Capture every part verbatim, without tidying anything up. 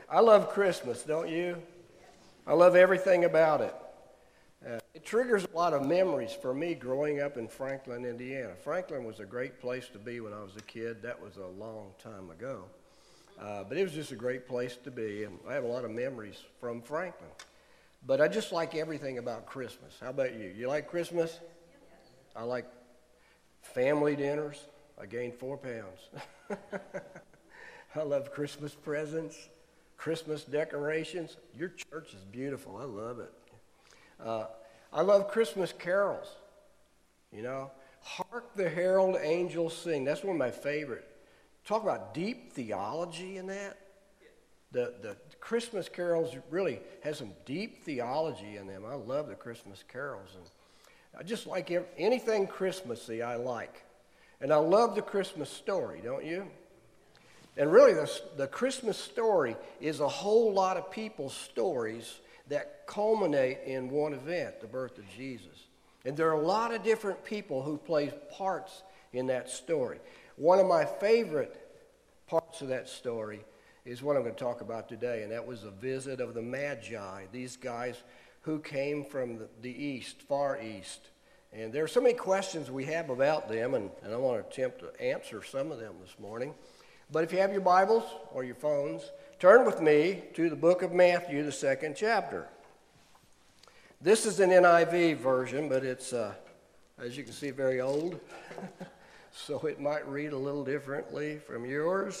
I love Christmas, don't you? I love everything about it. Uh, it triggers a lot of memories for me growing up in Franklin, Indiana. Franklin was a great place to be when I was a kid. That was a long time ago. Uh, but it was just a great place to be, and I have a lot of memories from Franklin. But I just like everything about Christmas. How about you? You like Christmas? I like family dinners. I gained four pounds. I love Christmas presents, Christmas decorations. Your church is beautiful. I love it. Uh, I love Christmas carols. You know, Hark the Herald Angels Sing. That's one of my favorite. Talk about deep theology in that. The, the Christmas carols really have some deep theology in them. I love the Christmas carols. And I just like every, anything Christmassy I like. And I love the Christmas story, don't you? And really, the, the Christmas story is a whole lot of people's stories that culminate in one event, the birth of Jesus. And there are a lot of different people who play parts in that story. One of my favorite parts of that story is what I'm going to talk about today, and that was the visit of the Magi, these guys who came from the, the east, far east. And there are so many questions we have about them, and, and I want to attempt to answer some of them this morning. But if you have your Bibles or your phones, turn with me to the book of Matthew, the second chapter. This is an N I V version, but it's, uh, as you can see, very old. So it might read a little differently from yours.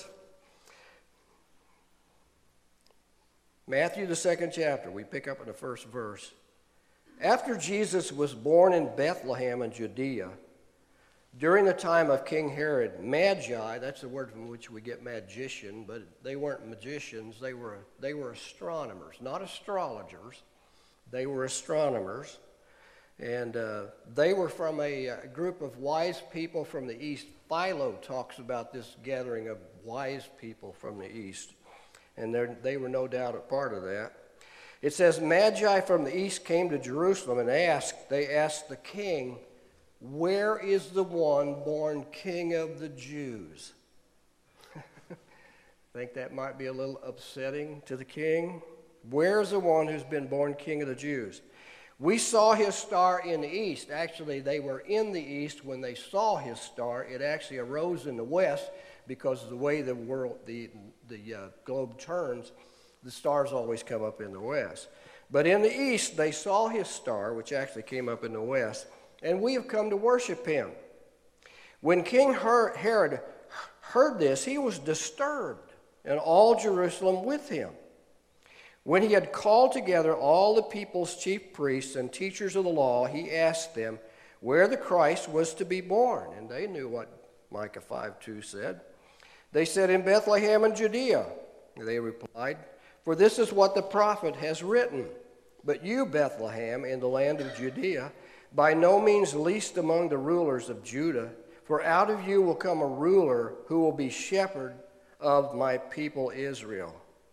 Matthew, the second chapter, we pick up in the first verse. After Jesus was born in Bethlehem in Judea, during the time of King Herod, Magi, that's the word from which we get magician, but they weren't magicians, they were, they were astronomers, not astrologers. They were astronomers, and uh, they were from a, a group of wise people from the east. Philo talks about this gathering of wise people from the east, and they were no doubt a part of that. It says, Magi from the east came to Jerusalem and asked, they asked the king, where is the one born King of the Jews? Think that might be a little upsetting to the king? Where's the one who's been born King of the Jews? We saw his star in the east. Actually, they were in the east when they saw his star. It actually arose in the west because of the way the world, the, the uh, globe turns. The stars always come up in the west. But in the east, they saw his star, which actually came up in the west, and we have come to worship him. When King Herod heard this, he was disturbed, and all Jerusalem with him. When he had called together all the people's chief priests and teachers of the law, he asked them where the Christ was to be born. And they knew what Micah five two said. They said, in Bethlehem in Judea. They replied, for this is what the prophet has written. But you, Bethlehem, in the land of Judea, by no means least among the rulers of Judah, for out of you will come a ruler who will be shepherd of my people Israel.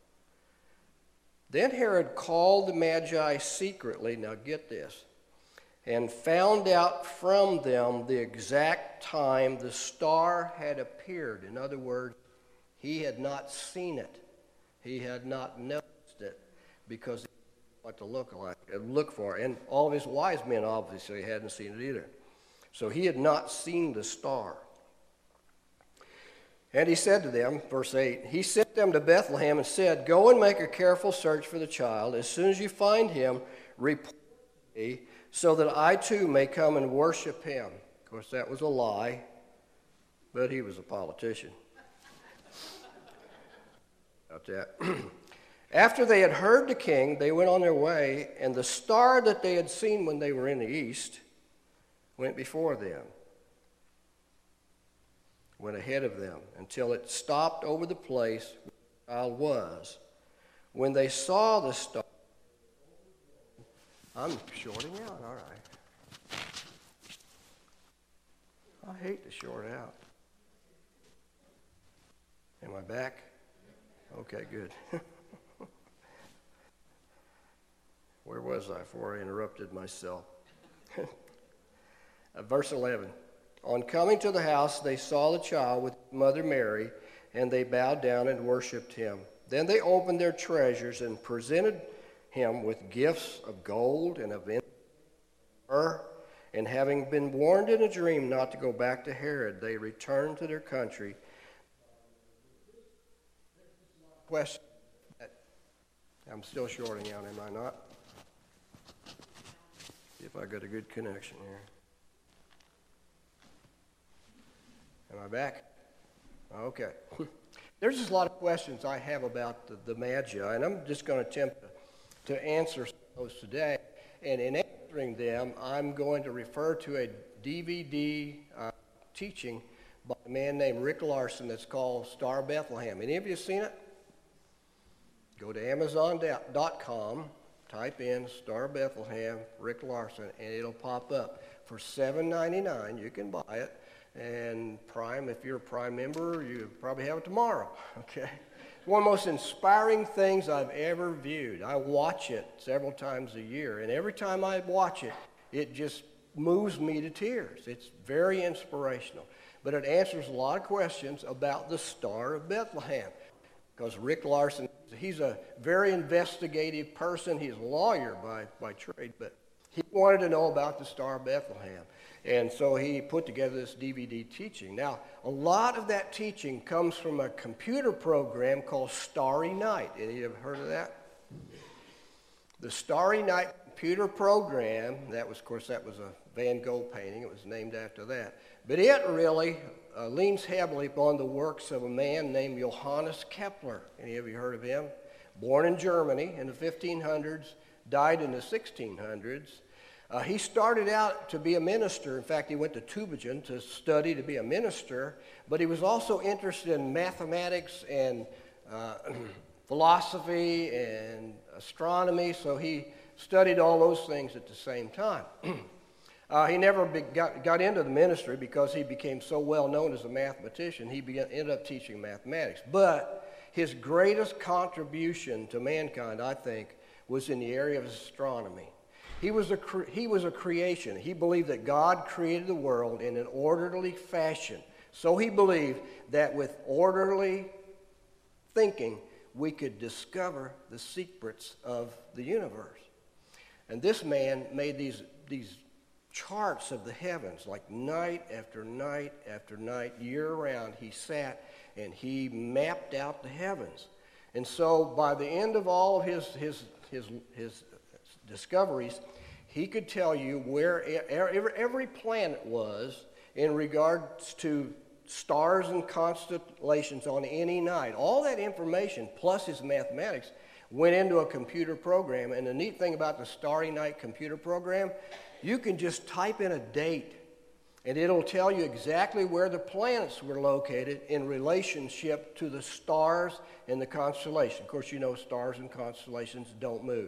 Then Herod called the Magi secretly, now get this, and found out from them the exact time the star had appeared. In other words, he had not seen it. He had not noticed it because he didn't know what to look like, look for. And all of his wise men obviously hadn't seen it either. So he had not seen the star. And he said to them, verse eight, he sent them to Bethlehem and said, go and make a careful search for the child. As soon as you find him, report to me, so that I too may come and worship him. Of course, that was a lie, but he was a politician. About that. After they had heard the king, they went on their way, and the star that they had seen when they were in the east went before them. Went ahead of them until it stopped over the place where the child was. When they saw the star, I'm shorting out, all right. I hate to short out. Am I back? Okay, good. Where was I before I interrupted myself? uh, verse eleven. On coming to the house, they saw the child with mother Mary, and they bowed down and worshipped him. Then they opened their treasures and presented him with gifts of gold and of myrrh. And having been warned in a dream not to go back to Herod, they returned to their country. Question. I'm still shorting out, am I not? See if I got a good connection here. Am I back? Okay. There's just a lot of questions I have about the, the Magi, and I'm just going to attempt to, to answer those today. And in answering them, I'm going to refer to a D V D uh, teaching by a man named Rick Larson that's called Star of Bethlehem. Any of you seen it? Go to Amazon dot com, type in Star of Bethlehem, Rick Larson, and it'll pop up. For seven ninety-nine, you can buy it. And Prime, if you're a Prime member, you probably have it tomorrow, okay? It's one of the most inspiring things I've ever viewed. I watch it several times a year, and every time I watch it, it just moves me to tears. It's very inspirational. But it answers a lot of questions about the Star of Bethlehem. Because Rick Larson, he's a very investigative person. He's a lawyer by, by trade, but he wanted to know about the Star of Bethlehem. And so he put together this D V D teaching. Now, a lot of that teaching comes from a computer program called Starry Night. Any of you ever heard of that? The Starry Night computer program, that was, of course, that was a Van Gogh painting. It was named after that. But it really uh, leans heavily upon the works of a man named Johannes Kepler. Any of you heard of him? Born in Germany in the fifteen hundreds, died in the sixteen hundreds. Uh, he started out to be a minister. In fact, he went to Tübingen to study to be a minister, but he was also interested in mathematics and uh, philosophy and astronomy, so he studied all those things at the same time. uh, he never be, got, got into the ministry because he became so well known as a mathematician, he began, ended up teaching mathematics. But his greatest contribution to mankind, I think, was in the area of astronomy. He was, a cre- he was a creation. He believed that God created the world in an orderly fashion. So he believed that with orderly thinking, we could discover the secrets of the universe. And this man made these, these charts of the heavens, like night after night after night, year-round. He sat and he mapped out the heavens. And so by the end of all of his, his, his, his discoveries, he could tell you where every, every planet was in regards to stars and constellations on any night. All that information, plus his mathematics, went into a computer program. And the neat thing about the Starry Night computer program, you can just type in a date, and it'll tell you exactly where the planets were located in relationship to the stars and the constellation. Of course, you know stars and constellations don't move.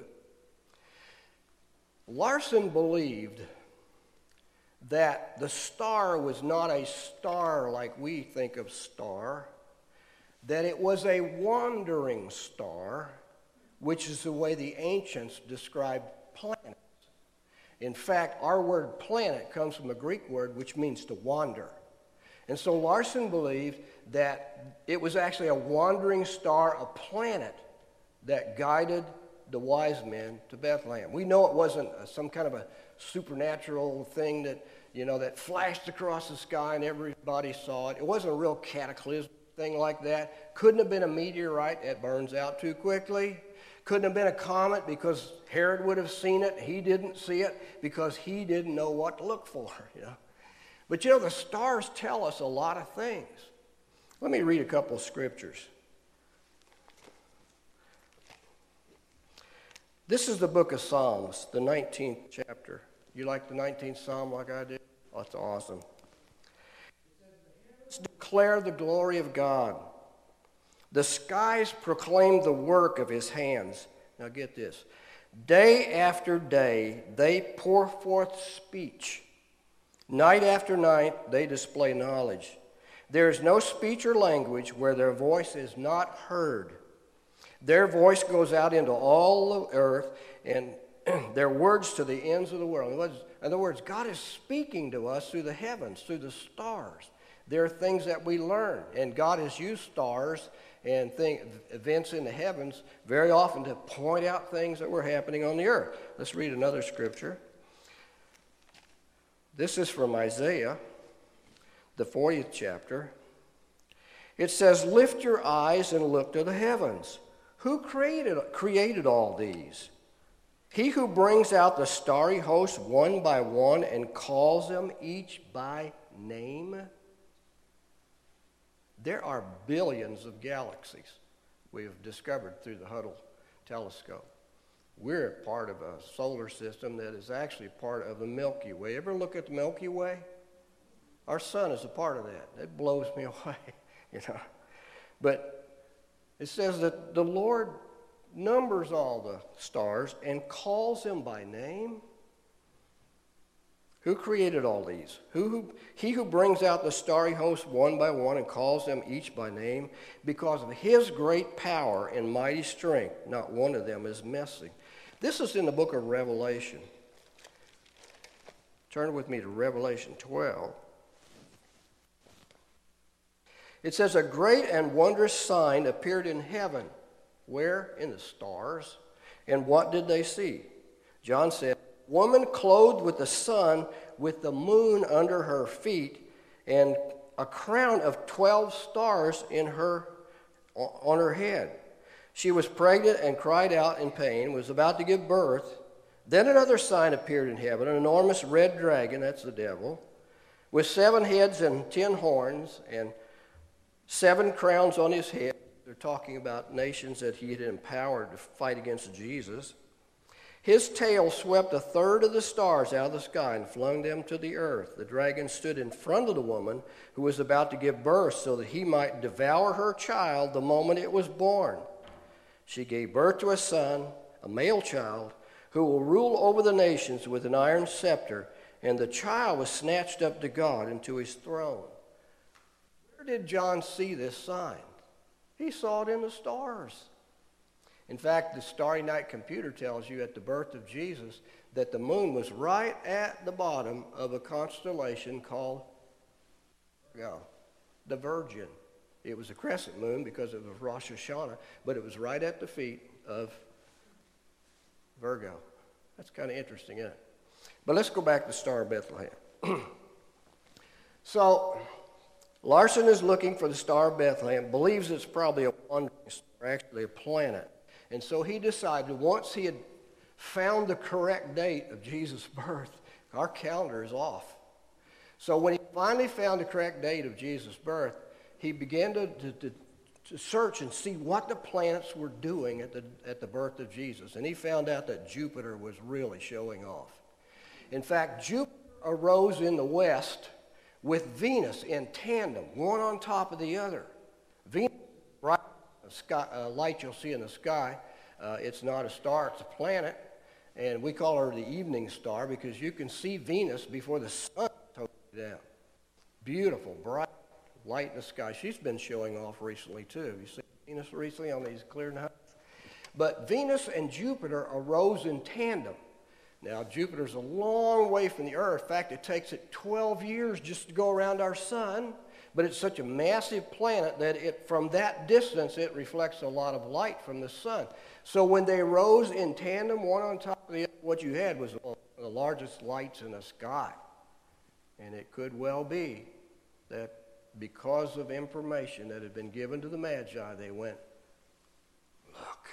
Larson believed that the star was not a star like we think of star, that it was a wandering star, which is the way the ancients described planets. In fact, our word planet comes from a Greek word which means to wander. And so Larson believed that it was actually a wandering star, a planet, that guided the wise men to Bethlehem. We know it wasn't a, some kind of a supernatural thing that, you know, that flashed across the sky and everybody saw it. It wasn't a real cataclysmic thing like that. Couldn't have been a meteorite that burns out too quickly. Couldn't have been a comet because Herod would have seen it. He didn't see it because he didn't know what to look for, you know. But, you know, the stars tell us a lot of things. Let me read a couple of scriptures. This is the book of Psalms, the nineteenth chapter. You like the nineteenth Psalm like I do? Oh, that's awesome. It says, declare the glory of God. The skies proclaim the work of his hands. Now get this. Day after day, they pour forth speech. Night after night, they display knowledge. There is no speech or language where their voice is not heard. Their voice goes out into all the earth, and their words to the ends of the world. In other words, God is speaking to us through the heavens, through the stars. There are things that we learn, and God has used stars and thing, events in the heavens very often to point out things that were happening on the earth. Let's read another scripture. This is from Isaiah, the fortieth chapter. It says, "Lift your eyes and look to the heavens. Who created, created all these? He who brings out the starry host one by one and calls them each by name." There are billions of galaxies we have discovered through the Hubble telescope. We're a part of a solar system that is actually part of the Milky Way. Ever look at the Milky Way? Our sun is a part of that. It blows me away, you know. But it says that the Lord numbers all the stars and calls them by name. Who created all these? Who, who, he who brings out the starry host one by one and calls them each by name, because of his great power and mighty strength, not one of them is missing. This is in the book of Revelation. Turn with me to Revelation twelve. It says, "A great and wondrous sign appeared in heaven." Where? In the stars. And what did they see? John said, "Woman clothed with the sun, with the moon under her feet, and a crown of twelve stars in her on her head. She was pregnant and cried out in pain, was about to give birth. Then another sign appeared in heaven, an enormous red dragon," that's the devil, "with seven heads and ten horns, and seven crowns on his head." They're talking about nations that he had empowered to fight against Jesus. "His tail swept a third of the stars out of the sky and flung them to the earth. The dragon stood in front of the woman who was about to give birth so that he might devour her child the moment it was born. She gave birth to a son, a male child, who will rule over the nations with an iron scepter, and the child was snatched up to God and to his throne." Where did John see this sign? He saw it in the stars. In fact, the Starry Night computer tells you at the birth of Jesus that the moon was right at the bottom of a constellation called Virgo, the Virgin. It was a crescent moon because it was Rosh Hashanah, but it was right at the feet of Virgo. That's kind of interesting, isn't it? But let's go back to the Star of Bethlehem. So, Larson is looking for the Star of Bethlehem, believes it's probably a wandering star, actually a planet. And so he decided, once he had found the correct date of Jesus' birth, our calendar is off. So when he finally found the correct date of Jesus' birth, he began to, to, to, to search and see what the planets were doing at the, at the birth of Jesus. And he found out that Jupiter was really showing off. In fact, Jupiter arose in the west with Venus in tandem, one on top of the other. Venus, bright sky, uh, light you'll see in the sky, uh, it's not a star, it's a planet. And we call her the evening star because you can see Venus before the sun goes down. Beautiful, bright light in the sky. She's been showing off recently too. You see Venus recently on these clear nights? But Venus and Jupiter arose in tandem. Now, Jupiter's a long way from the Earth. In fact, it takes it twelve years just to go around our sun. But it's such a massive planet that it, from that distance, it reflects a lot of light from the sun. So when they rose in tandem, one on top of the other, what you had was one of the largest lights in the sky. And it could well be that because of information that had been given to the Magi, they went, look,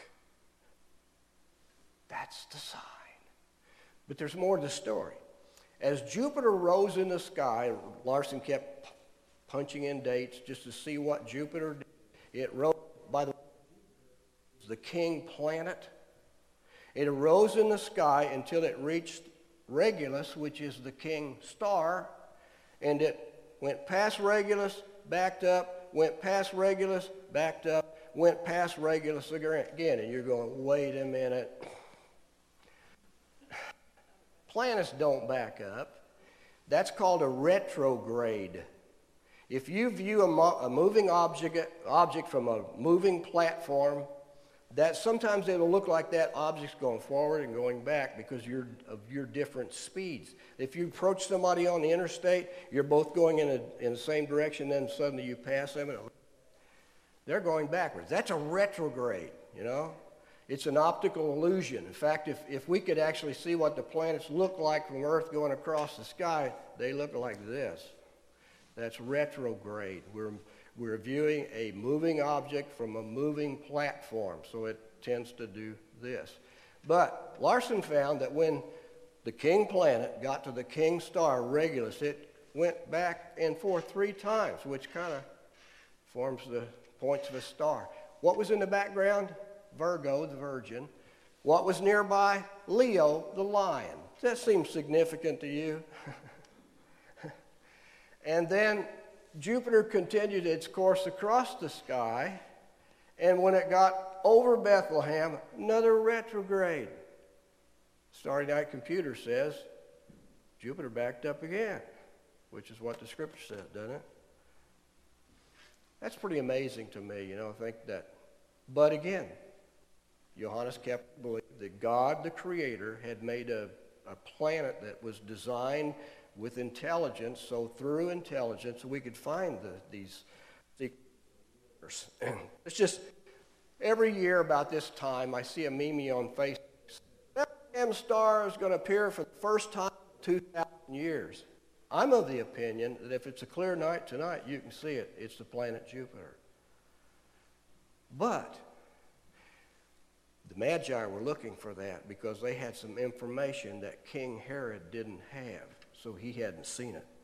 that's the sign. But there's more to the story. As Jupiter rose in the sky, Larson kept punching in dates just to see what Jupiter did. It rose, by the way, the king planet. It arose in the sky until it reached Regulus, which is the king star, and it went past Regulus, backed up, went past Regulus, backed up, went past Regulus again. And you're going, wait a minute. Planets don't back up. That's called a retrograde. If you view a, mo- a moving object, object from a moving platform, that sometimes it'll look like that object's going forward and going back because you're, of your different speeds. If you approach somebody on the interstate, you're both going in, a, in the same direction, then suddenly you pass them, and they're going backwards. That's a retrograde, you know. It's an optical illusion. In fact, if, if we could actually see what the planets look like from Earth going across the sky, they look like this. That's retrograde. We're We're viewing a moving object from a moving platform, so it tends to do this. But Larson found that when the king planet got to the king star Regulus, it went back and forth three times, which kind of forms the points of a star. What was in the background? Virgo, the Virgin. What was nearby? Leo, the lion. Does that seem significant to you? And then Jupiter continued its course across the sky, and when it got over Bethlehem, another retrograde. Starry Night Computer says Jupiter backed up again, which is what the scripture said, doesn't it? That's pretty amazing to me, you know, I think that. But again, Johannes kept believing that God, the Creator, had made a, a planet that was designed with intelligence, so through intelligence we could find the, these secrets. It's just every year about this time I see a meme on Facebook. Bethlehem star is going to appear for the first time in two thousand years. I'm of the opinion that if it's a clear night tonight, you can see it. It's the planet Jupiter. But the Magi were looking for that because they had some information that King Herod didn't have. So he hadn't seen it.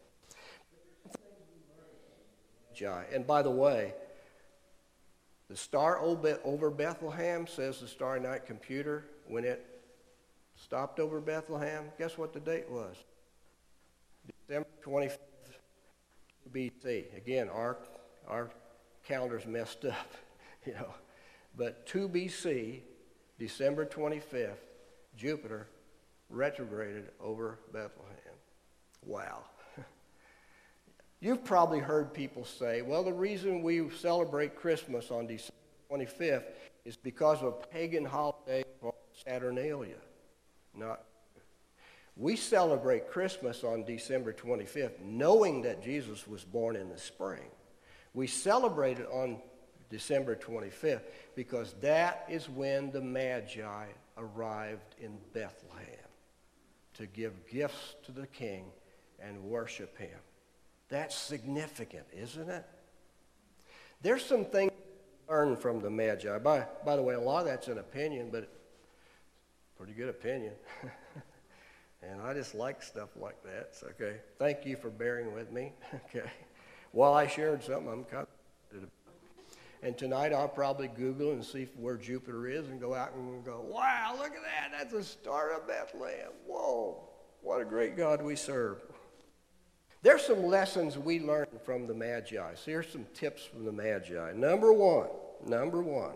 And by the way, the star over Bethlehem, says the Starry Night Computer, when it stopped over Bethlehem, guess what the date was? December twenty-fifth B C. Again, our, our calendar's messed up, you know. But two B C, December twenty-fifth, Jupiter retrograded over Bethlehem. Wow. You've probably heard people say, well, the reason we celebrate Christmas on December twenty-fifth is because of a pagan holiday called Saturnalia. Not. We celebrate Christmas on December twenty-fifth knowing that Jesus was born in the spring. We celebrate it on December twenty-fifth because that is when the Magi arrived in Bethlehem to give gifts to the king and worship him. That's significant, isn't it? There's some things to learn from the Magi. By, by the way, a lot of that's an opinion, but pretty good opinion. And I just like stuff like that. So, okay, thank you for bearing with me. Okay, while I shared something I'm kind of excited about. And tonight I'll probably Google and see where Jupiter is and go out and go, wow, look at that. That's the star of Bethlehem. Whoa, what a great God we serve. There's some lessons we learned from the Magi. So here's some tips from the Magi. Number one, number one,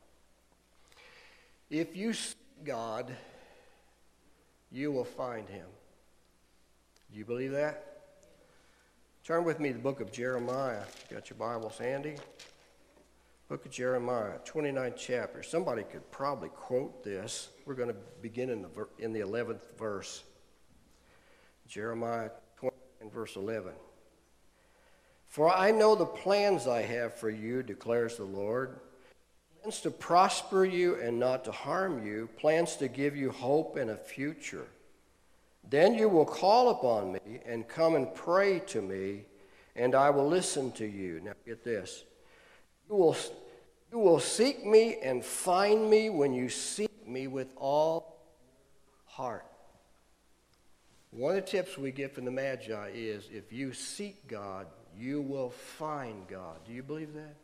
if you seek God, you will find him. Do you believe that? Turn with me to the book of Jeremiah. Got your Bibles handy? Book of Jeremiah, twenty-ninth chapter. Somebody could probably quote this. We're going to begin in the, in the eleventh verse. Jeremiah twenty and verse eleven. For I know the plans I have for you, declares the Lord. Plans to prosper you and not to harm you. Plans to give you hope and a future. Then you will call upon me and come and pray to me, and I will listen to you. Now get this. You will, you will seek me and find me when you seek me with all heart. One of the tips we get from the Magi is if you seek God, you will find God. Do you believe that?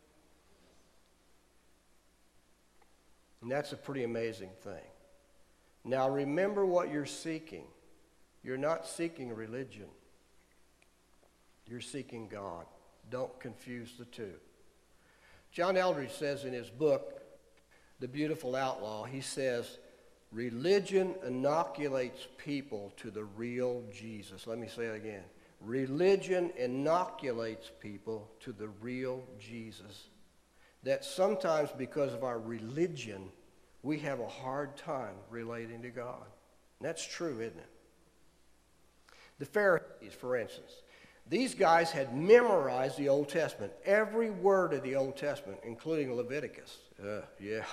And that's a pretty amazing thing. Now remember what you're seeking. You're not seeking religion. You're seeking God. Don't confuse the two. John Eldredge says in his book, The Beautiful Outlaw, he says, religion inoculates people to the real Jesus. Let me say it again. Religion inoculates people to the real Jesus. That sometimes because of our religion, we have a hard time relating to God. And that's true, isn't it? The Pharisees, for instance, these guys had memorized the Old Testament, every word of the Old Testament, including Leviticus. Uh, yeah.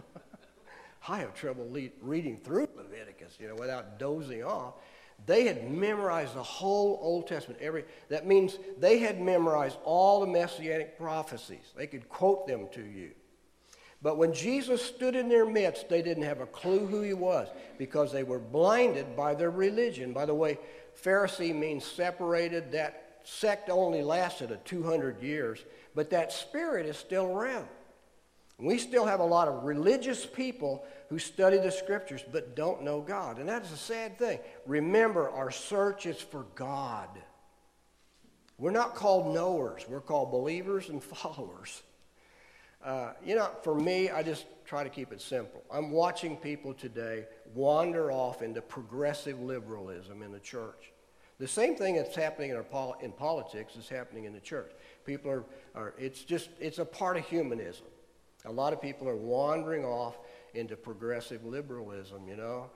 I have trouble le- reading through Leviticus, you know, without dozing off. They had memorized the whole Old Testament. Every that means they had memorized all the messianic prophecies. They could quote them to you. But when Jesus stood in their midst, they didn't have a clue who he was because they were blinded by their religion. By the way, Pharisee means separated. That sect only lasted a two hundred years, but that spirit is still around. We still have a lot of religious people who study the scriptures but don't know God. And that is a sad thing. Remember, our search is for God. We're not called knowers. We're called believers and followers. Uh, you know, for me, I just try to keep it simple. I'm watching people today wander off into progressive liberalism in the church. The same thing that's happening in, our pol- in politics is happening in the church. People are, are, it's just, it's a part of humanism. A lot of people are wandering off into progressive liberalism, you know.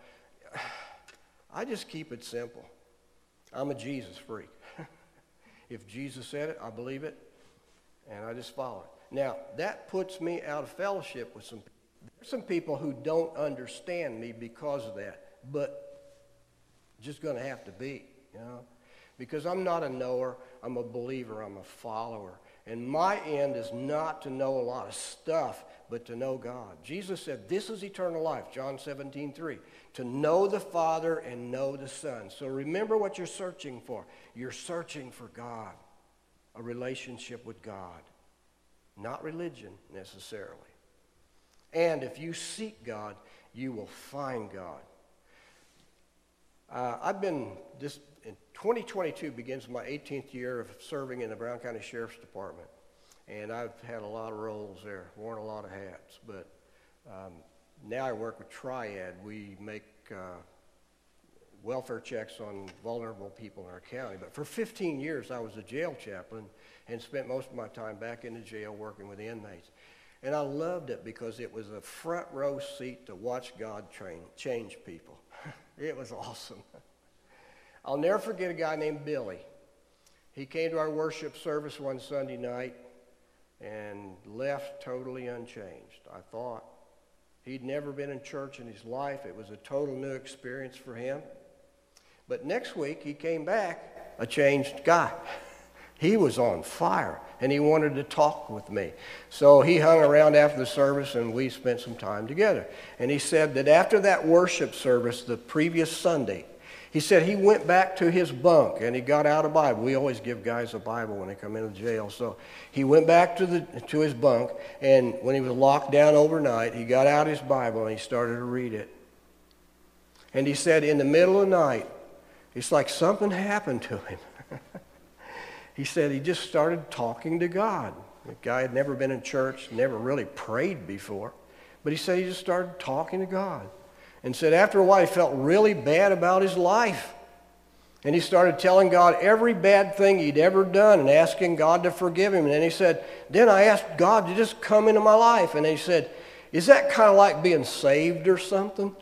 I just keep it simple. I'm a Jesus freak. If Jesus said it, I believe it, and I just follow it. Now, that puts me out of fellowship with some people. There's some people who don't understand me because of that, but just going to have to be, you know. Because I'm not a knower, I'm a believer, I'm a follower. And my end is not to know a lot of stuff, but to know God. Jesus said, this is eternal life, John seventeen three, to know the Father and know the Son. So remember what you're searching for. You're searching for God, a relationship with God, not religion necessarily. And if you seek God, you will find God. Uh, I've been, this in twenty twenty-two begins my eighteenth year of serving in the Brown County Sheriff's Department. And I've had a lot of roles there, worn a lot of hats. But um, now I work with Triad. We make uh, welfare checks on vulnerable people in our county. But for fifteen years, I was a jail chaplain and spent most of my time back in the jail working with inmates. And I loved it because it was a front row seat to watch God train, change people. It was awesome. I'll never forget a guy named Billy. He came to our worship service one Sunday night and left totally unchanged. I thought he'd never been in church in his life. It was a total new experience for him. But next week he came back a changed guy. He was on fire, and he wanted to talk with me. So he hung around after the service, and we spent some time together. And he said that after that worship service the previous Sunday, he said he went back to his bunk, and he got out a Bible. We always give guys a Bible when they come into jail. So he went back to, the, to his bunk, and when he was locked down overnight, he got out his Bible, and he started to read it. And he said in the middle of the night, it's like something happened to him. He said he just started talking to God. The guy had never been in church, never really prayed before. But he said he just started talking to God. And said after a while he felt really bad about his life. And he started telling God every bad thing he'd ever done and asking God to forgive him. And then he said, then I asked God to just come into my life. And he said, is that kind of like being saved or something?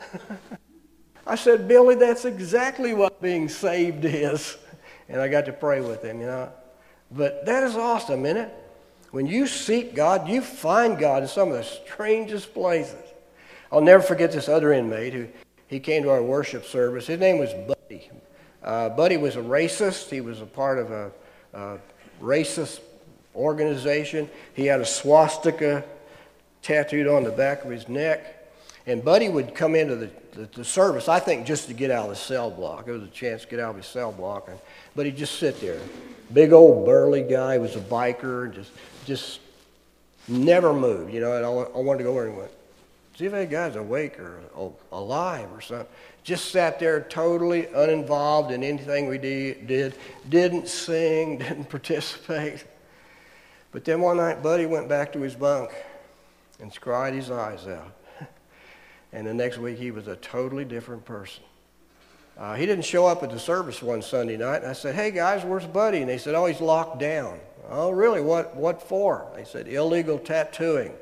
I said, Billy, that's exactly what being saved is. And I got to pray with him, you know. But that is awesome, isn't it? When you seek God, you find God in some of the strangest places. I'll never forget this other inmate who he came to our worship service. His name was Buddy. Uh, Buddy was a racist. He was a part of a, a racist organization. He had a swastika tattooed on the back of his neck. And Buddy would come into the, the, the service, I think, just to get out of the cell block. It was a chance to get out of his cell block. And, but he'd just sit there. Big old burly guy. He was a biker. And just, just never moved. You know, and I, I wanted to go over and went, see if that guy's awake or alive or something. Just sat there totally uninvolved in anything we did. Didn't sing, didn't participate. But then one night, Buddy went back to his bunk and cried his eyes out. And the next week, he was a totally different person. Uh, he didn't show up at the service one Sunday night. And I said, hey, guys, where's Buddy? And they said, oh, he's locked down. Oh, really? What, what for? They said, illegal tattooing.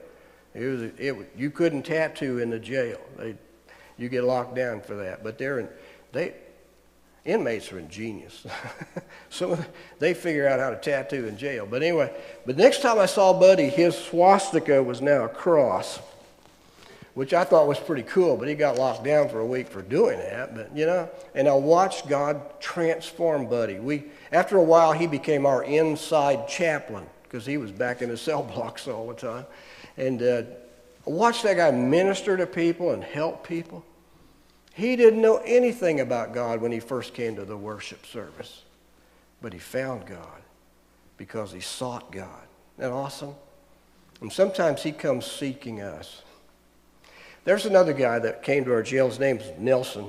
It was, it, you couldn't tattoo in the jail. They, you get locked down for that. But they're in, they, inmates are ingenious. So they figure out how to tattoo in jail. But anyway, but next time I saw Buddy, his swastika was now a cross, which I thought was pretty cool, but he got locked down for a week for doing that. But, you know, and I watched God transform Buddy. We, after a while, he became our inside chaplain because he was back in the cell blocks all the time. And uh, I watched that guy minister to people and help people. He didn't know anything about God when he first came to the worship service, but he found God because he sought God. Isn't that awesome? And sometimes he comes seeking us. There's another guy that came to our jail. His name's Nelson.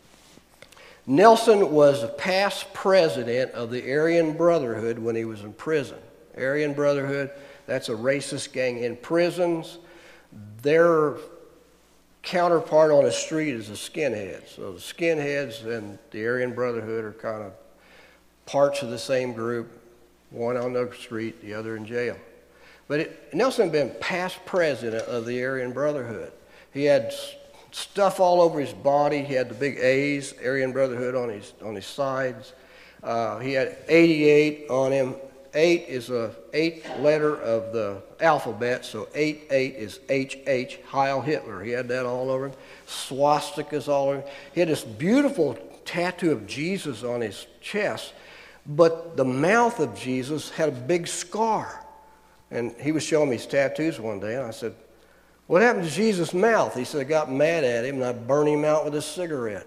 Nelson was a past president of the Aryan Brotherhood when he was in prison. Aryan Brotherhood, that's a racist gang in prisons. Their counterpart on the street is the skinheads. So the skinheads and the Aryan Brotherhood are kind of parts of the same group, one on the street, the other in jail. But it, Nelson had been past president of the Aryan Brotherhood. He had stuff all over his body. He had the big A's, Aryan Brotherhood, on his on his sides. Uh, he had eighty-eight on him. Eight is a eighth letter of the alphabet, so eight eight is H H, Heil Hitler. He had that all over him. Swastikas all over him. He had this beautiful tattoo of Jesus on his chest, but the mouth of Jesus had a big scar. And he was showing me his tattoos one day, and I said, "What happened to Jesus' mouth?" He said, "I got mad at him, and I burned him out with a cigarette."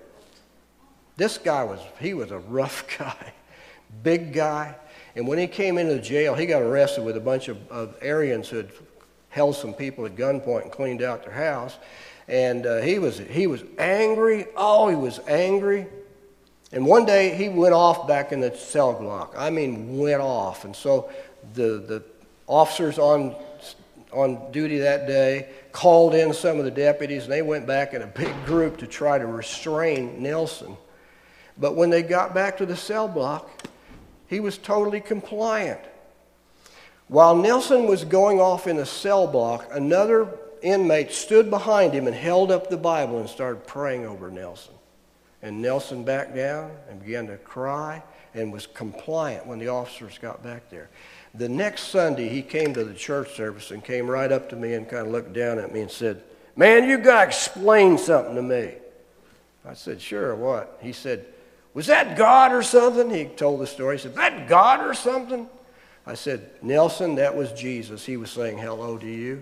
This guy was, he was a rough guy, big guy. And when he came into the jail, he got arrested with a bunch of, of Aryans who had held some people at gunpoint and cleaned out their house. And uh, he was he was angry. Oh, he was angry. And one day he went off back in the cell block. I mean, went off. And so the the officers on on duty that day called in some of the deputies, and they went back in a big group to try to restrain Nelson. But when they got back to the cell block, he was totally compliant. While Nelson was going off in the cell block, another inmate stood behind him and held up the Bible and started praying over Nelson. And Nelson backed down and began to cry and was compliant when the officers got back there. The next Sunday, he came to the church service and came right up to me and kind of looked down at me and said, "Man, you got to explain something to me." I said, "Sure, what?" He said, "Was that God or something?" He told the story. He said, "That God or something?" I said, "Nelson, that was Jesus. He was saying hello to you."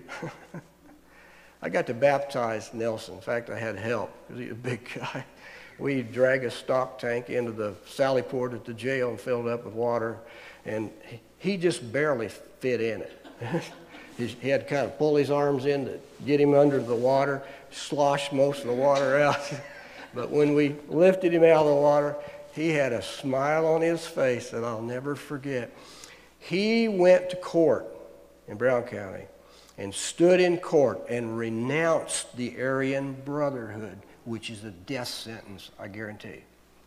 I got to baptize Nelson. In fact, I had help because he's a big guy. We dragged a stock tank into the Sally Port at the jail and filled it up with water, and he just barely fit in it. He had to kind of pull his arms in to get him under the water, slosh most of the water out. But when we lifted him out of the water, he had a smile on his face that I'll never forget. He went to court in Brown County and stood in court and renounced the Aryan Brotherhood, which is a death sentence, I guarantee.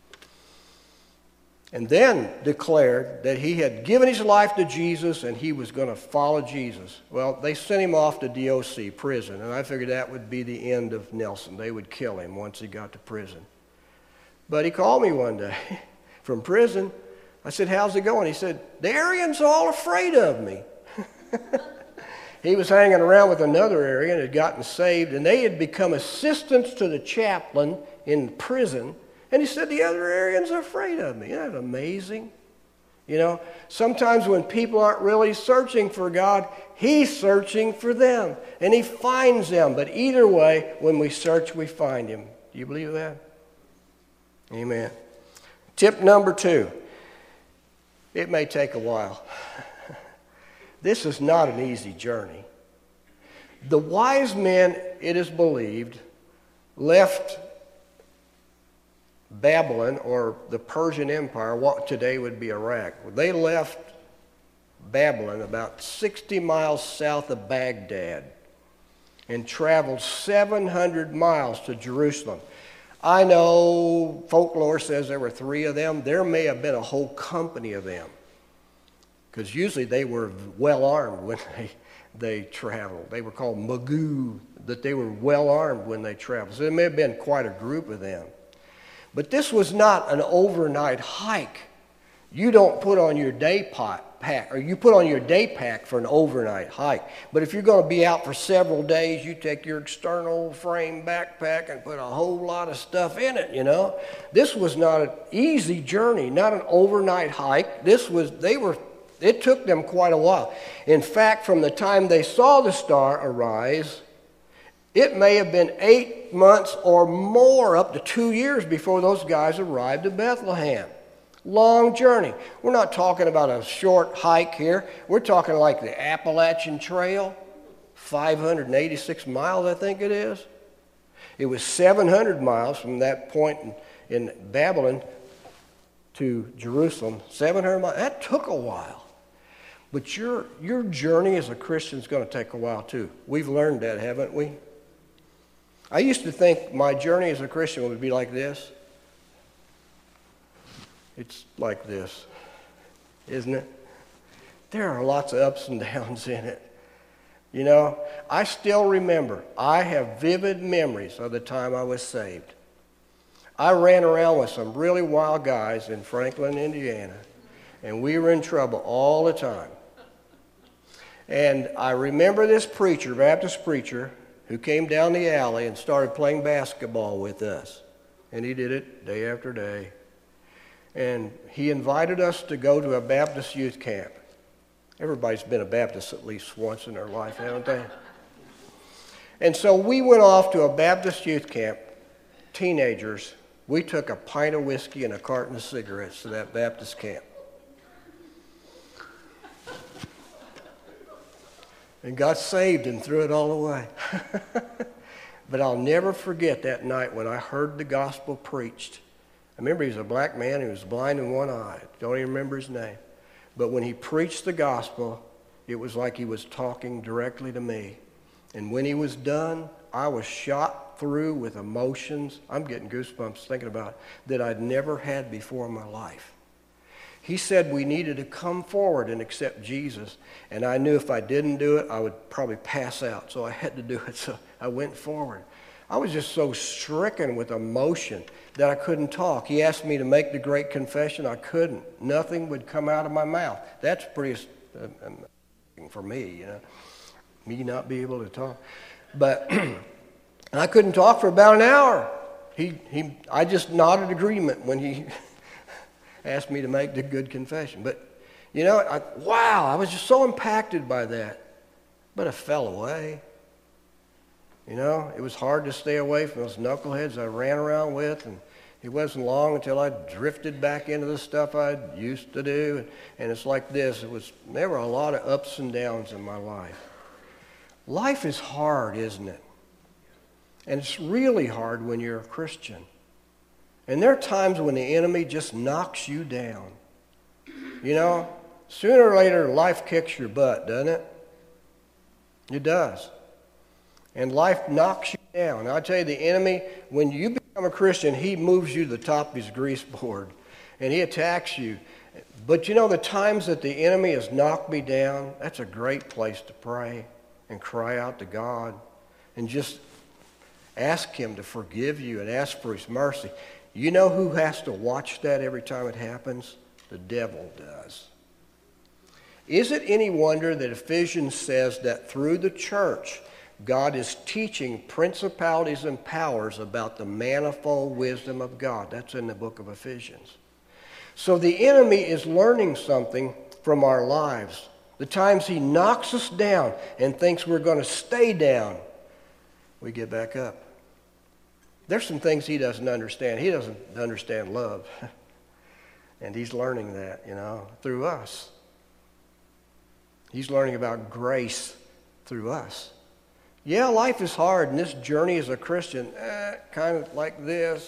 And then declared that he had given his life to Jesus and he was going to follow Jesus. Well, they sent him off to D O C, prison, and I figured that would be the end of Nelson. They would kill him once he got to prison. But he called me one day from prison. I said, "How's it going?" He said, "The Aryans are all afraid of me." He was hanging around with another Aryan, had gotten saved, and they had become assistants to the chaplain in prison. And he said, "The other Aryans are afraid of me." Isn't that amazing? You know, sometimes when people aren't really searching for God, he's searching for them. And he finds them. But either way, when we search, we find him. Do you believe that? Amen. Tip number two. It may take a while. This is not an easy journey. The wise men, it is believed, left Babylon, or the Persian Empire, what today would be Iraq. They left Babylon about sixty miles south of Baghdad and traveled seven hundred miles to Jerusalem. I know folklore says there were three of them. There may have been a whole company of them, because usually they were well armed when they, they traveled. They were called Magoo, that they were well armed when they traveled. So there may have been quite a group of them. But this was not an overnight hike. You don't put on your day pot pack, or you put on your day pack for an overnight hike. But if you're going to be out for several days, you take your external frame backpack and put a whole lot of stuff in it, you know. This was not an easy journey, not an overnight hike. This was, they were, it took them quite a while. In fact, from the time they saw the star arise, it may have been eight months or more, up to two years before those guys arrived at Bethlehem. Long journey. We're not talking about a short hike here. We're talking like the Appalachian Trail, five hundred eighty-six miles, I think it is. It was seven hundred miles from that point in, in Babylon to Jerusalem. seven hundred miles. That took a while. But your, your journey as a Christian is going to take a while too. We've learned that, haven't we? I used to think my journey as a Christian would be like this. It's like this, isn't it? There are lots of ups and downs in it. You know, I still remember, I have vivid memories of the time I was saved. I ran around with some really wild guys in Franklin, Indiana, and we were in trouble all the time. And I remember this preacher, Baptist preacher, who came down the alley and started playing basketball with us. And he did it day after day. And he invited us to go to a Baptist youth camp. Everybody's been a Baptist at least once in their life, haven't they? And so we went off to a Baptist youth camp, teenagers. We took a pint of whiskey and a carton of cigarettes to that Baptist camp. And got saved and threw it all away. But I'll never forget that night when I heard the gospel preached. I remember he was a black man. He was blind in one eye. Don't even remember his name. But when he preached the gospel, it was like he was talking directly to me. And when he was done, I was shot through with emotions. I'm getting goosebumps thinking about it, that I'd never had before in my life. He said we needed to come forward and accept Jesus. And I knew if I didn't do it, I would probably pass out. So I had to do it. So I went forward. I was just so stricken with emotion that I couldn't talk. He asked me to make the great confession. I couldn't. Nothing would come out of my mouth. That's pretty amazing for me, you know, me not be able to talk. But I couldn't talk for about an hour. He, he, I just nodded agreement when he asked me to make the good confession. But, you know, I, wow, I was just so impacted by that. But I fell away. You know, it was hard to stay away from those knuckleheads I ran around with, and it wasn't long until I drifted back into the stuff I used to do. And, and it's like this. It was, there were a lot of ups and downs in my life. Life is hard, isn't it? And it's really hard when you're a Christian. And there are times when the enemy just knocks you down. You know, sooner or later, life kicks your butt, doesn't it? It does. And life knocks you down. I tell you, the enemy, when you become a Christian, he moves you to the top of his grease board. And he attacks you. But you know, the times that the enemy has knocked me down, that's a great place to pray and cry out to God. And just ask him to forgive you and ask for his mercy. You know who has to watch that every time it happens? The devil does. Is it any wonder that Ephesians says that through the church, God is teaching principalities and powers about the manifold wisdom of God? That's in the book of Ephesians. So the enemy is learning something from our lives. The times he knocks us down and thinks we're going to stay down, we get back up. There's some things he doesn't understand. He doesn't understand love. And he's learning that, you know, through us. He's learning about grace through us. Yeah, life is hard, and this journey as a Christian, eh, kind of like this.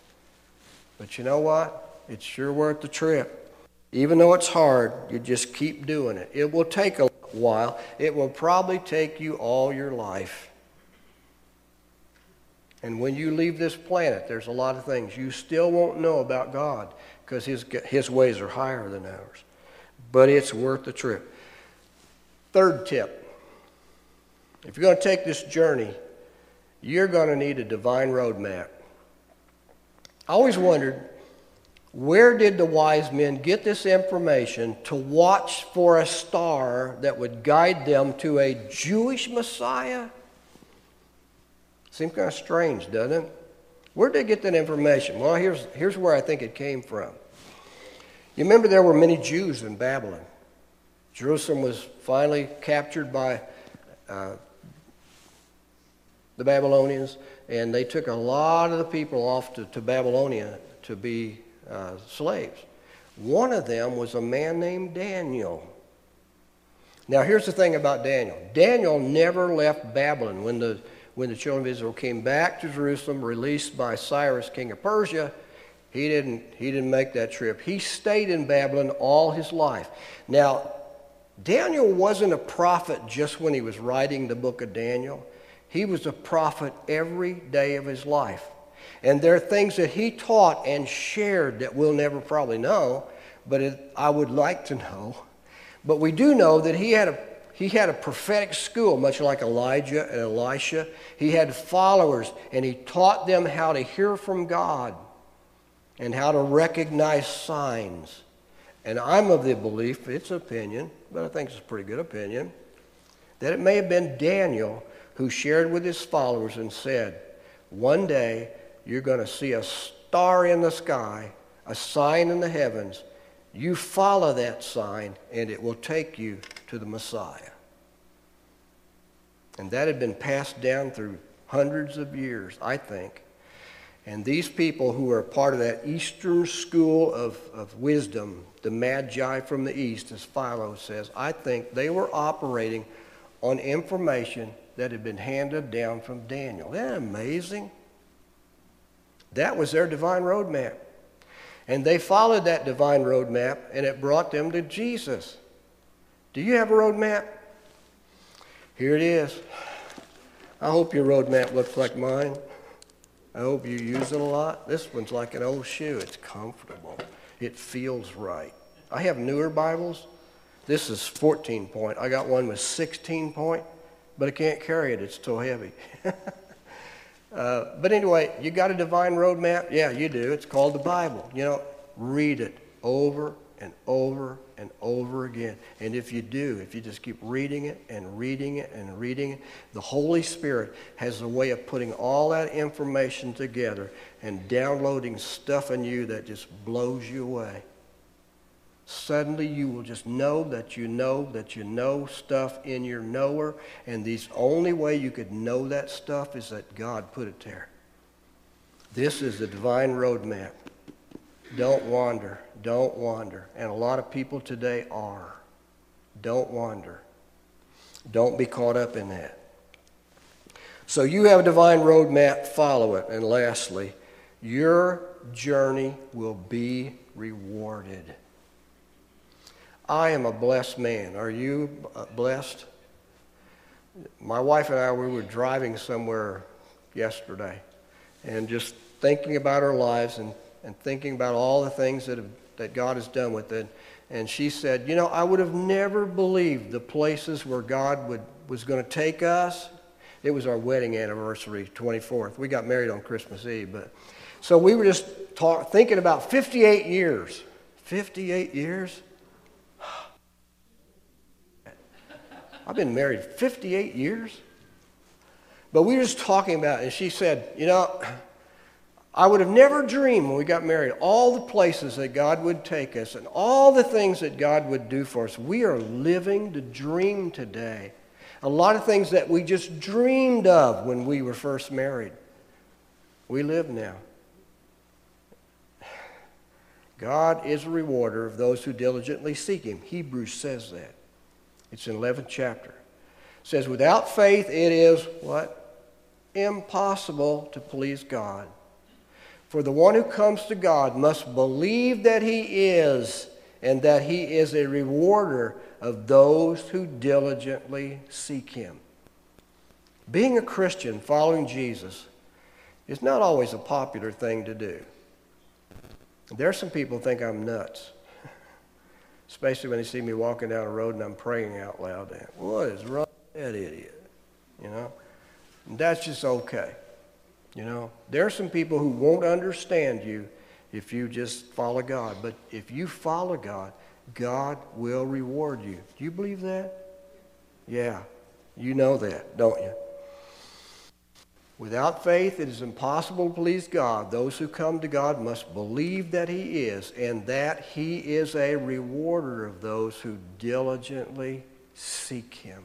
But you know what? It's sure worth the trip. Even though it's hard, you just keep doing it. It will take a while. It will probably take you all your life. And when you leave this planet, there's a lot of things you still won't know about God because his, his ways are higher than ours. But it's worth the trip. Third tip. If you're going to take this journey, you're going to need a divine roadmap. I always wondered, where did the wise men get this information to watch for a star that would guide them to a Jewish Messiah? Seems kind of strange, doesn't it? Where did they get that information? Well, here's, here's where I think it came from. You remember there were many Jews in Babylon. Jerusalem was finally captured by uh, the Babylonians, and they took a lot of the people off to, to Babylonia to be uh, slaves. One of them was a man named Daniel. Now, here's the thing about Daniel. Daniel never left Babylon. When the, when the children of Israel came back to Jerusalem, released by Cyrus, king of Persia, he didn't, he didn't make that trip. He stayed in Babylon all his life. Now, Daniel wasn't a prophet just when he was writing the book of Daniel. He was a prophet every day of his life. And there are things that he taught and shared that we'll never probably know, but it, I would like to know. But we do know that he had a he had a prophetic school, much like Elijah and Elisha. He had followers, and he taught them how to hear from God and how to recognize signs. And I'm of the belief, it's an opinion, but I think it's a pretty good opinion, that it may have been Daniel who shared with his followers and said, one day you're going to see a star in the sky, a sign in the heavens. You follow that sign, and it will take you to the Messiah. And that had been passed down through hundreds of years, I think. And these people who are part of that Eastern school of, of wisdom, the Magi from the East, as Philo says, I think they were operating on information that had been handed down from Daniel. Isn't that amazing? That was their divine roadmap. And they followed that divine roadmap, and it brought them to Jesus. Do you have a roadmap? Here it is. I hope your roadmap looks like mine. I hope you use it a lot. This one's like an old shoe. It's comfortable. It feels right. I have newer Bibles. This is fourteen point. I got one with sixteen point, but I can't carry it. It's too heavy. uh, but anyway, you got a divine roadmap? Yeah, you do. It's called the Bible. You know, read it over and over and over again. And if you do, if you just keep reading it and reading it and reading it, the Holy Spirit has a way of putting all that information together and downloading stuff in you that just blows you away. Suddenly you will just know that you know that you know stuff in your knower, and the only way you could know that stuff is that God put it there. This is the divine roadmap. Don't wander. Don't wander. And a lot of people today are. Don't wander. Don't be caught up in that. So you have a divine roadmap, follow it. And lastly, your journey will be rewarded. I am a blessed man. Are you blessed? My wife and I, we were driving somewhere yesterday and just thinking about our lives and, and thinking about all the things that have, that God has done with it. And she said, you know, I would have never believed the places where God would, was going to take us. It was our wedding anniversary, twenty-fourth. We got married on Christmas Eve. But so we were just talk, thinking about fifty-eight years. fifty-eight years? I've been married fifty-eight years. But we were just talking about it, and she said, you know, I would have never dreamed when we got married all the places that God would take us and all the things that God would do for us. We are living the dream today. A lot of things that we just dreamed of when we were first married. We live now. God is a rewarder of those who diligently seek Him. Hebrews says that. It's in the eleventh chapter. It says, without faith it is, what? Impossible to please God. For the one who comes to God must believe that He is, and that He is a rewarder of those who diligently seek Him. Being a Christian, following Jesus, is not always a popular thing to do. There are some people who think I'm nuts, especially when they see me walking down the road and I'm praying out loud. What is wrong with that idiot? you know. And that's just okay, you know. There are some people who won't understand you if you just follow God. But if you follow God, God will reward you. Do you believe that? Yeah, you know that, don't you? Without faith, it is impossible to please God. Those who come to God must believe that he is, and that he is a rewarder of those who diligently seek him.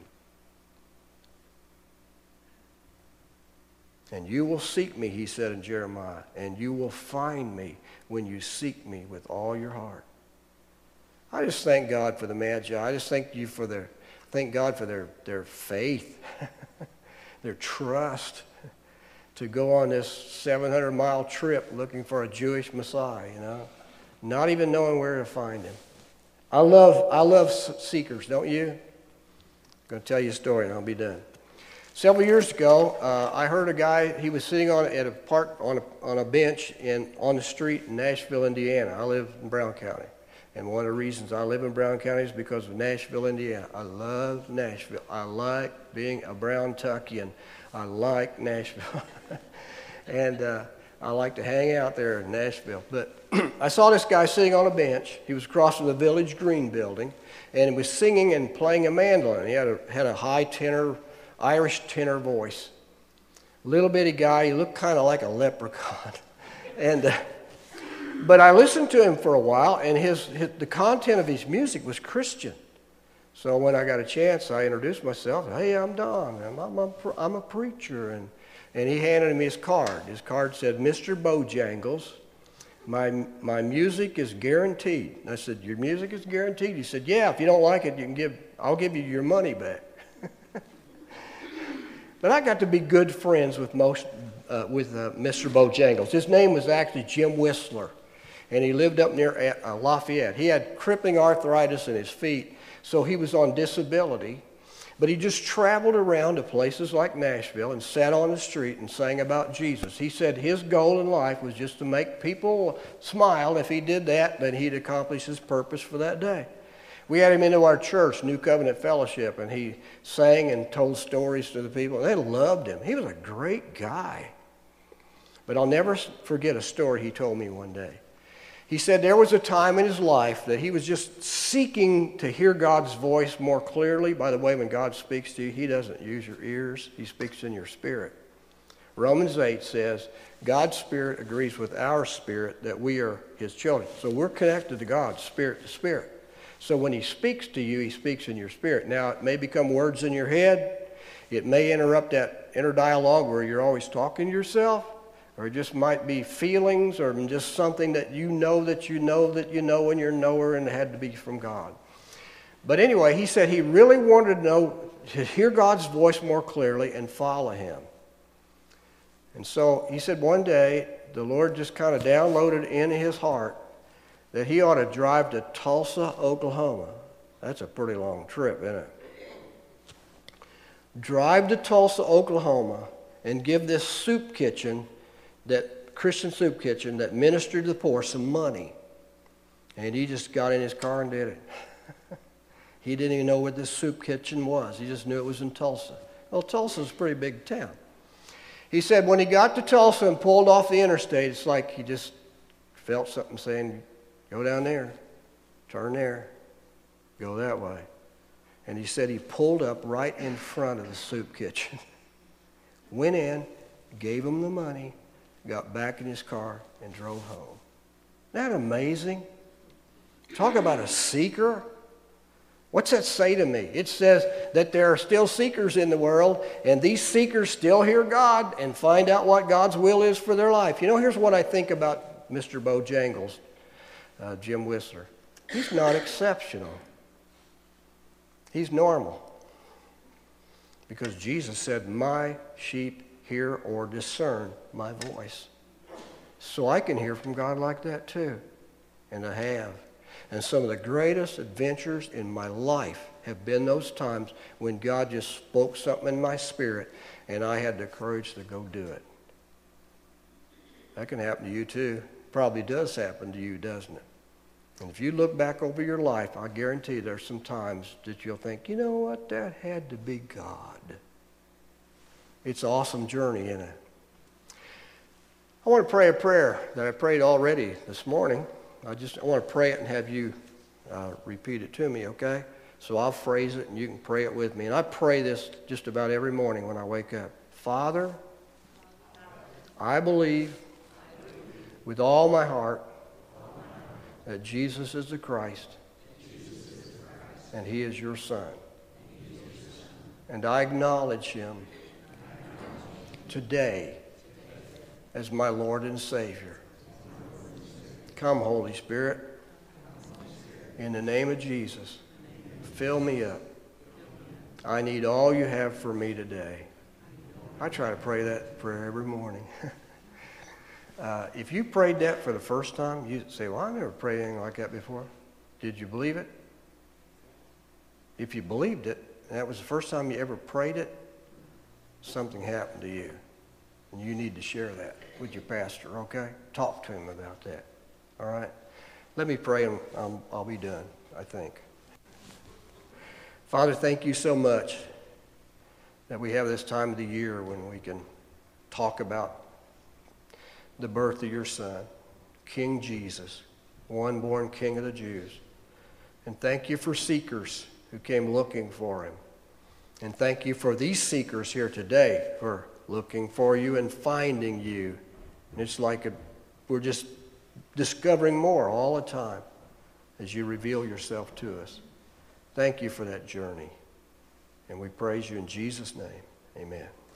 And you will seek me, he said in Jeremiah, and you will find me when you seek me with all your heart. I just thank God for the Magi. I just thank you for their, thank God for their, their faith, their trust, to go on this seven hundred mile trip looking for a Jewish Messiah, you know, not even knowing where to find him. I love, I love seekers, don't you? I'm going to tell you a story and I'll be done. Several years ago, uh, I heard a guy, he was sitting on at a park on a, on a bench in, on the street in Nashville, Indiana. I live in Brown County. And one of the reasons I live in Brown County is because of Nashville, Indiana. I love Nashville. I like being a Brown-Tuckian. I like Nashville. and uh, I like to hang out there in Nashville. But I saw this guy sitting on a bench. He was across from the Village Green building, and he was singing and playing a mandolin. He had a, had a high tenor, Irish tenor voice. Little bitty guy. He looked kind of like a leprechaun. and... Uh, But I listened to him for a while, and his, his the content of his music was Christian. So when I got a chance, I introduced myself. Hey, I'm Don. I'm, I'm, a, I'm a preacher. And, and he handed me his card. His card said, Mister Bojangles, my, my music is guaranteed. And I said, your music is guaranteed? He said, yeah, if you don't like it, you can give, I'll give you your money back. But I got to be good friends with most uh, with uh, Mister Bojangles. His name was actually Jim Whistler. And he lived up near uh, Lafayette. He had crippling arthritis in his feet, so he was on disability. But he just traveled around to places like Nashville and sat on the street and sang about Jesus. He said his goal in life was just to make people smile. If he did that, then he'd accomplish his purpose for that day. We had him into our church, New Covenant Fellowship, and he sang and told stories to the people. They loved him. He was a great guy. But I'll never forget a story he told me one day. He said there was a time in his life that he was just seeking to hear God's voice more clearly. By the way, when God speaks to you, he doesn't use your ears. He speaks in your spirit. Romans eight says, God's spirit agrees with our spirit that we are his children. So we're connected to God, spirit to spirit. So when he speaks to you, he speaks in your spirit. Now, it may become words in your head. It may interrupt that inner dialogue where you're always talking to yourself. Or it just might be feelings or just something that you know that you know that you know and you're a knower and it had to be from God. But anyway, he said he really wanted to know, to hear God's voice more clearly and follow him. And so he said one day the Lord just kind of downloaded in his heart that he ought to drive to Tulsa, Oklahoma. That's a pretty long trip, isn't it? Drive to Tulsa, Oklahoma and give this soup kitchen that Christian soup kitchen that ministered to the poor some money. And he just got in his car and did it. He didn't even know where this soup kitchen was. He just knew it was in Tulsa. Well, Tulsa's a pretty big town. He said when he got to Tulsa and pulled off the interstate, it's like he just felt something saying, go down there, turn there, go that way. And he said he pulled up right in front of the soup kitchen, went in, gave him the money, got back in his car, and drove home. Isn't that amazing? Talk about a seeker. What's that say to me? It says that there are still seekers in the world, and these seekers still hear God and find out what God's will is for their life. You know, here's what I think about Mister Bojangles, uh, Jim Whistler. He's not exceptional. He's normal. Because Jesus said, my sheep hear or discern my voice. So I can hear from God like that too. And I have. And some of the greatest adventures in my life have been those times when God just spoke something in my spirit and I had the courage to go do it. That can happen to you too. Probably does happen to you, doesn't it? And if you look back over your life, I guarantee there's some times that you'll think, you know what, that had to be God. It's an awesome journey, isn't it? I want to pray a prayer that I prayed already this morning. I just I want to pray it and have you uh, repeat it to me, okay? So I'll phrase it and you can pray it with me. And I pray this just about every morning when I wake up. Father, I believe with all my heart that Jesus is the Christ and He is your Son. And I acknowledge Him today as my Lord and Savior. Come, Holy Spirit, in the name of Jesus, fill me up. I need all you have for me today. I try to pray that prayer every morning. uh, if you prayed that for the first time, you say, well, I never prayed anything like that before. Did you believe it? If you believed it, and that was the first time you ever prayed it, something happened to you. And you need to share that with your pastor, okay? Talk to him about that, all right? Let me pray and um, I'll be done, I think. Father, thank you so much that we have this time of the year when we can talk about the birth of your Son, King Jesus, one born King of the Jews. And thank you for seekers who came looking for him. And thank you for these seekers here today for looking for you and finding you. And it's like a, we're just discovering more all the time as you reveal yourself to us. Thank you for that journey. And we praise you in Jesus' name. Amen.